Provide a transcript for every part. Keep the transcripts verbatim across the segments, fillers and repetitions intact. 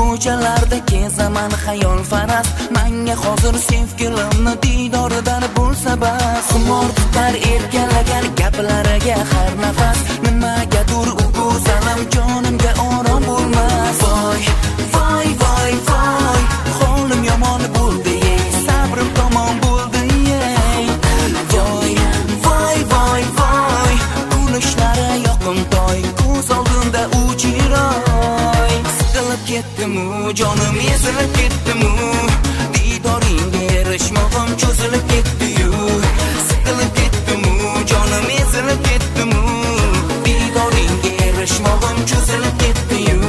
ko'chalarda kezaman xayol faras. Menga hozir sevgilimni didoridan bo'lsa bas. Xumor tutar erkalagan gaplariga har nafas. Nimagadur u salam jonimga orom bo'lmas. Voy voy voy voy, holim yomon bo'ldi, sabrim tamom bo'ldi. Voy voy voy voy, kulishlari yoqimtoy, ko'z oldimda u chiroy. Siqilib ketdimu, jonim ezilib ketdimu, didoringga erishmog'im cho'zilib ketdi-yu. Siqilib ketdimu, jonim ezilib ketdimu, didoringga erishmog'im cho'zilib ketdi-yu.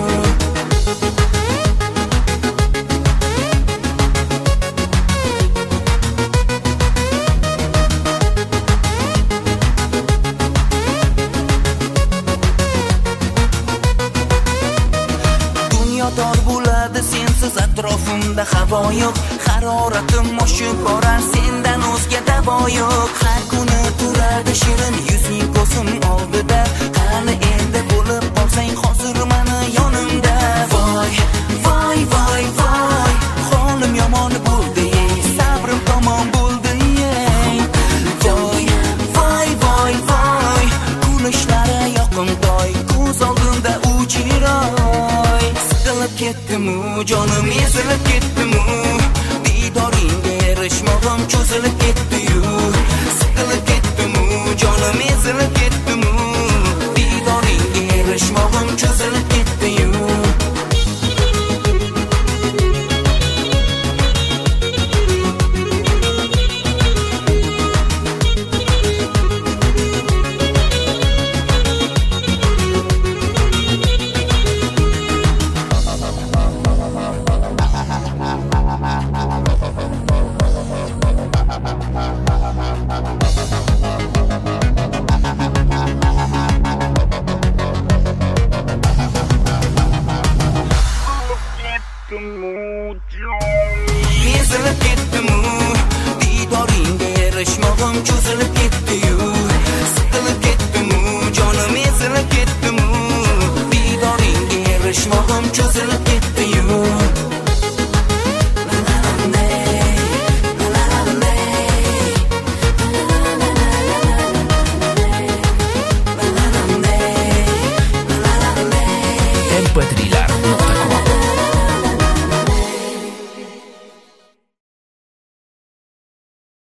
Tor bo'ladi sensiz atrofimda havo yo'q, haroratim oshib borar sendan o'zga davo yo'q. Har kuni turadi shirin yuzing ko'zim oldida, qani endi bo'lib qolsang hozir meni yonimda. Voy voy voy voy, holim yomon bo'ldi, sabrim tamom bo'ldi. Voy voy voy voy, kulishlari yoqimtoy, ko'z oldimda u chiroy. Siqilib ketdimu, jonim ezilib ketdimu, didoringga erishmog'im cho'zilib ketdi-yu. Siqilib ketdimu, jonim ezilib ketdimu, didoringga erishmog'im cho'zilib ketdi-yu. Ezilib ketdimu, didoringga erishmog'im cho'zilib ketdi-yu. Siqilib ketdimu, jonim ezilib ketdimu, didoringga erishmog'im cho'zilib ketdi-yu.